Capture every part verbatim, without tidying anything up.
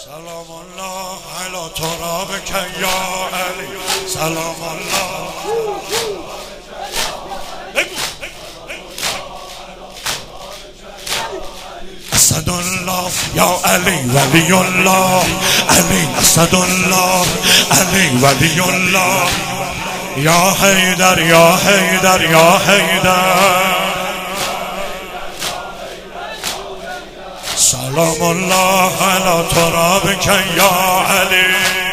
سلام الله علی ترابک یا علی. سلام الله اسد الله یا علی ولی الله. علی اسد الله علی ولی الله. یا حیدر یا حیدر یا حیدر. سلام الله علی ترابک یا علی.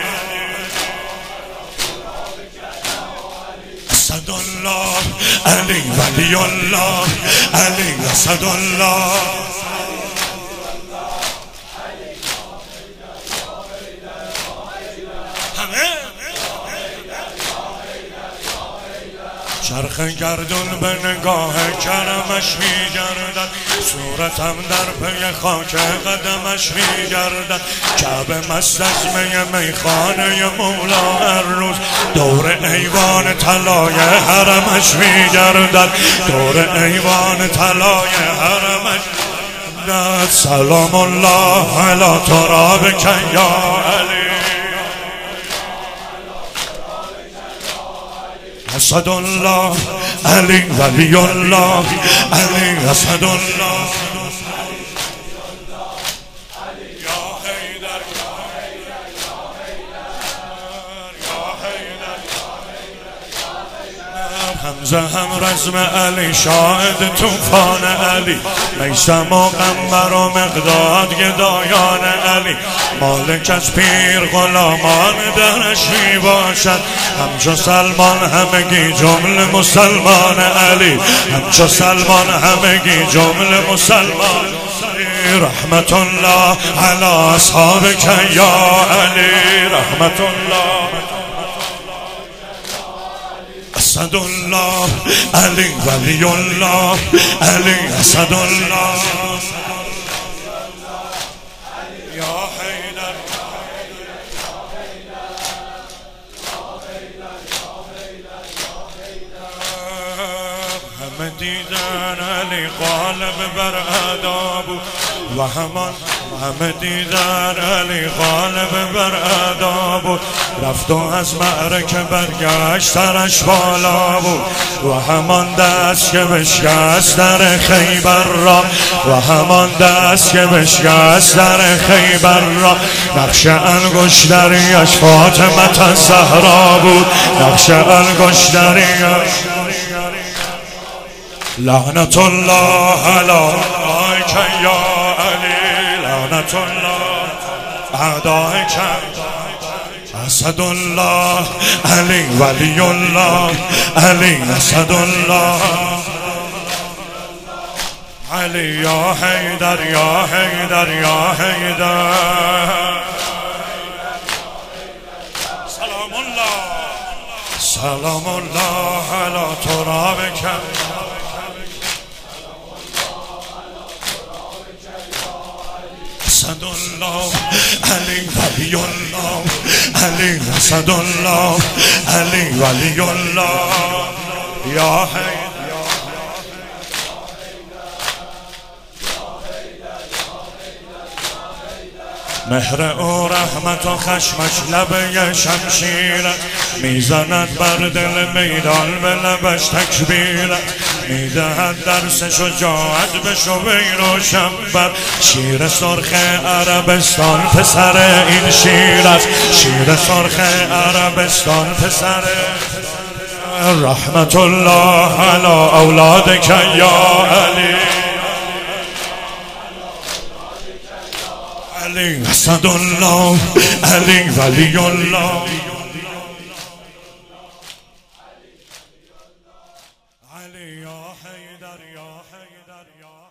اسد الله علی ولی الله. علی اسد الله. چرخ گردون به نگاه کرمش می گردد، صورتم در پی خاک قدمش می گردد. کعبه مست از می میخانه مولا هر روز دور ایوان طلای حرمش می گردد. دور ایوان طلای حرمش. سلام الله علی ترابک یا علی. اسد الله علی ولی الله. علی اسد الله. یا حیدر یا حیدر یا حیدر یا حیدر. حمزه هم رزم علی شاهد طوفان علی. میثم و قنبر و مقداد گدایان علی. مالک از پیر غلامان درش می باشد. همچو سلمان همگی جمله مسلمان علی. همچو سلمان همگی جمله مسلمان. رحمت الله علی اصحابک یا علی. رحمت الله. اسد الله علی ولی الله. علی اسد الله. یا حیدر همه دیدن علی غالب بر آداب و همان. همه دیدن علی غالب بر آداب. رفت و از معرکه برگشت سرش بالا بود. و همان دست که بشکست در خیبر را. و همان دست که بشکست در خیبر را. نقش انگشتریش فاطمه الزهرا بود. نقش انگشتریش. لعنت الله علیک یا علی. لعنت الله اعدائک. اسد الله علی ولی الله. علی اسد الله. علی یا حیدر یا حیدر یا حیدر. سلام الله. سلام الله علی ترابک. اسد الله علی ولی الله. علی اسد الله. علی ولی الله. یا حیدر. مهر او رحمت و خشمش لبه شمشیرت. میزند بر دل میدان به لبش تکبیرت. میدهد درس شجاعت به شبیر و شنبر. شیر سرخ عربستان پسر این شیر است. شیر سرخ عربستان پسر. رحمت الله علی اولادک یا علی. علی اسد الله. علی ولی الله. علی یا حیدر یا حیدر یا